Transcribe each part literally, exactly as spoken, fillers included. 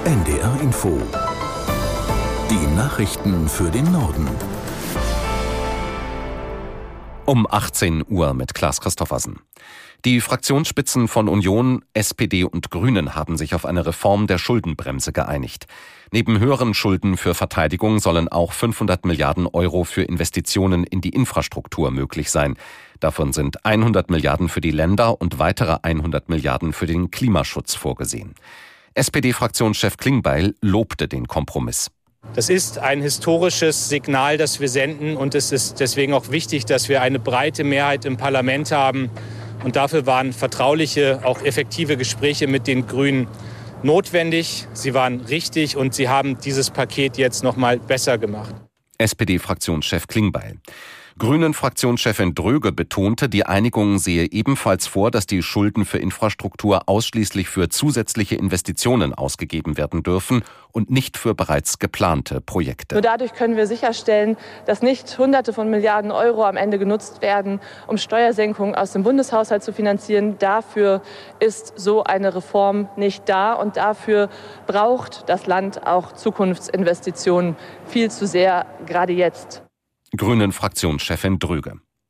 N D R Info. Die Nachrichten für den Norden. Um achtzehn Uhr mit Klaas Christoffersen. Die Fraktionsspitzen von Union, S P D und Grünen haben sich auf eine Reform der Schuldenbremse geeinigt. Neben höheren Schulden für Verteidigung sollen auch fünfhundert Milliarden Euro für Investitionen in die Infrastruktur möglich sein. Davon sind hundert Milliarden für die Länder und weitere hundert Milliarden für den Klimaschutz vorgesehen. S P D-Fraktionschef Klingbeil lobte den Kompromiss. Das ist ein historisches Signal, das wir senden, und es ist deswegen auch wichtig, dass wir eine breite Mehrheit im Parlament haben. Und dafür waren vertrauliche, auch effektive Gespräche mit den Grünen notwendig. Sie waren richtig und sie haben dieses Paket jetzt noch mal besser gemacht. S P D-Fraktionschef Klingbeil. Grünen-Fraktionschefin Dröge betonte, die Einigung sehe ebenfalls vor, dass die Schulden für Infrastruktur ausschließlich für zusätzliche Investitionen ausgegeben werden dürfen und nicht für bereits geplante Projekte. Nur dadurch können wir sicherstellen, dass nicht Hunderte von Milliarden Euro am Ende genutzt werden, um Steuersenkungen aus dem Bundeshaushalt zu finanzieren. Dafür ist so eine Reform nicht da, und dafür braucht das Land auch Zukunftsinvestitionen viel zu sehr, gerade jetzt. Grünen-Fraktionschefin Dröge.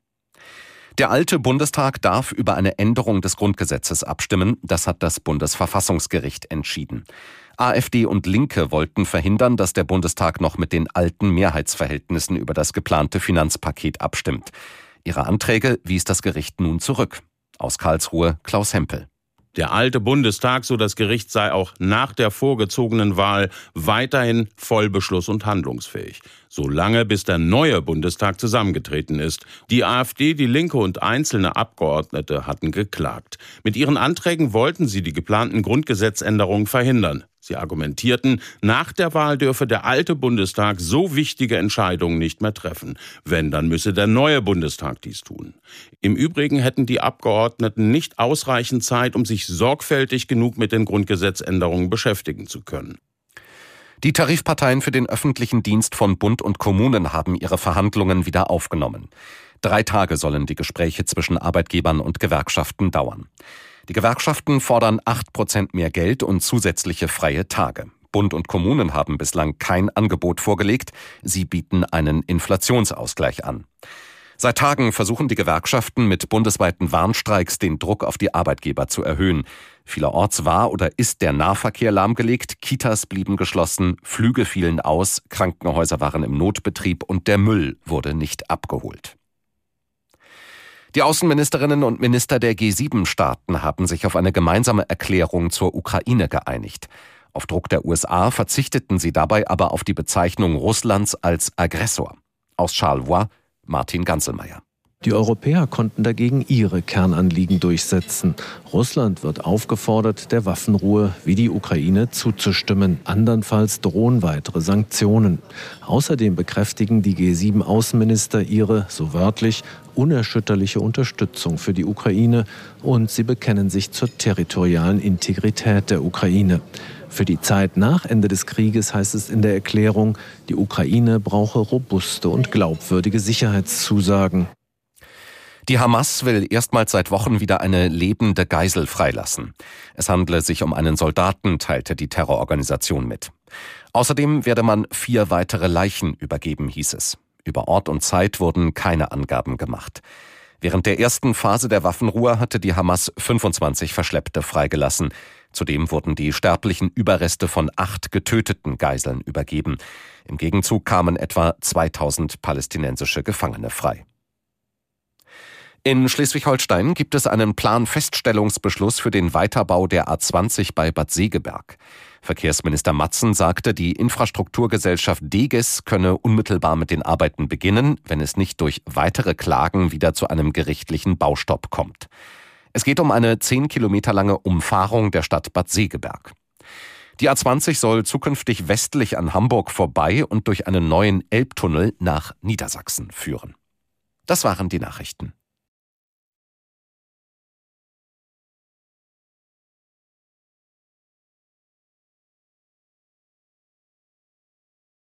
Der alte Bundestag darf über eine Änderung des Grundgesetzes abstimmen. Das hat das Bundesverfassungsgericht entschieden. AfD und Linke wollten verhindern, dass der Bundestag noch mit den alten Mehrheitsverhältnissen über das geplante Finanzpaket abstimmt. Ihre Anträge wies das Gericht nun zurück. Aus Karlsruhe Klaus Hempel. Der alte Bundestag, so das Gericht, sei auch nach der vorgezogenen Wahl weiterhin vollbeschluss- und handlungsfähig. Solange bis der neue Bundestag zusammengetreten ist. Die AfD, die Linke und einzelne Abgeordnete hatten geklagt. Mit ihren Anträgen wollten sie die geplanten Grundgesetzänderungen verhindern. Sie argumentierten, nach der Wahl dürfe der alte Bundestag so wichtige Entscheidungen nicht mehr treffen. Wenn, dann müsse der neue Bundestag dies tun. Im Übrigen hätten die Abgeordneten nicht ausreichend Zeit, um sich sorgfältig genug mit den Grundgesetzänderungen beschäftigen zu können. Die Tarifparteien für den öffentlichen Dienst von Bund und Kommunen haben ihre Verhandlungen wieder aufgenommen. Drei Tage sollen die Gespräche zwischen Arbeitgebern und Gewerkschaften dauern. Die Gewerkschaften fordern acht Prozent mehr Geld und zusätzliche freie Tage. Bund und Kommunen haben bislang kein Angebot vorgelegt. Sie bieten einen Inflationsausgleich an. Seit Tagen versuchen die Gewerkschaften mit bundesweiten Warnstreiks den Druck auf die Arbeitgeber zu erhöhen. Vielerorts war oder ist der Nahverkehr lahmgelegt, Kitas blieben geschlossen, Flüge fielen aus, Krankenhäuser waren im Notbetrieb und der Müll wurde nicht abgeholt. Die Außenministerinnen und Minister der G sieben Staaten haben sich auf eine gemeinsame Erklärung zur Ukraine geeinigt. Auf Druck der U S A verzichteten sie dabei aber auf die Bezeichnung Russlands als Aggressor. Aus Charleroi, Martin Ganzelmeier. Die Europäer konnten dagegen ihre Kernanliegen durchsetzen. Russland wird aufgefordert, der Waffenruhe wie die Ukraine zuzustimmen. Andernfalls drohen weitere Sanktionen. Außerdem bekräftigen die G sieben Außenminister ihre, so wörtlich, unerschütterliche Unterstützung für die Ukraine, und sie bekennen sich zur territorialen Integrität der Ukraine. Für die Zeit nach Ende des Krieges heißt es in der Erklärung, die Ukraine brauche robuste und glaubwürdige Sicherheitszusagen. Die Hamas will erstmals seit Wochen wieder eine lebende Geisel freilassen. Es handle sich um einen Soldaten, teilte die Terrororganisation mit. Außerdem werde man vier weitere Leichen übergeben, hieß es. Über Ort und Zeit wurden keine Angaben gemacht. Während der ersten Phase der Waffenruhe hatte die Hamas fünfundzwanzig Verschleppte freigelassen. Zudem wurden die sterblichen Überreste von acht getöteten Geiseln übergeben. Im Gegenzug kamen etwa zweitausend palästinensische Gefangene frei. In Schleswig-Holstein gibt es einen Planfeststellungsbeschluss für den Weiterbau der A zwanzig bei Bad Segeberg. Verkehrsminister Matzen sagte, die Infrastrukturgesellschaft Deges könne unmittelbar mit den Arbeiten beginnen, wenn es nicht durch weitere Klagen wieder zu einem gerichtlichen Baustopp kommt. Es geht um eine zehn Kilometer lange Umfahrung der Stadt Bad Segeberg. Die A zwanzig soll zukünftig westlich an Hamburg vorbei und durch einen neuen Elbtunnel nach Niedersachsen führen. Das waren die Nachrichten.